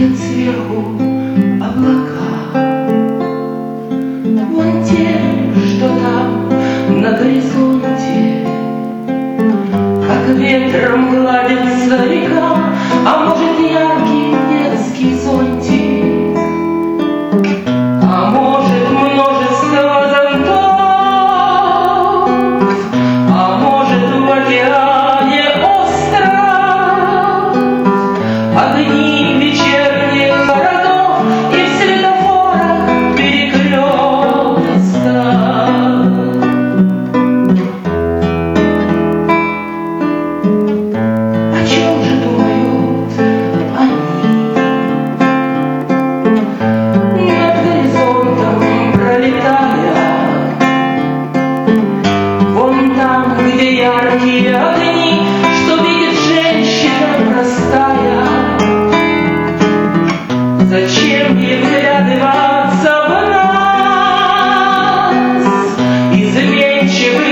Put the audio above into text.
видят сверху облака. Вон те, что там на горизонте, как ветром гладится река, а может яркий детский зонтик, а может множество зонтов, а может в океане остров, огни вечерних городов и в светофорах перекрестков. О чем же думают они? Над горизонтом пролетая, вон там, где яркие огни, что видит женщина простая. Зачем ей вглядываться в нас, изменчивый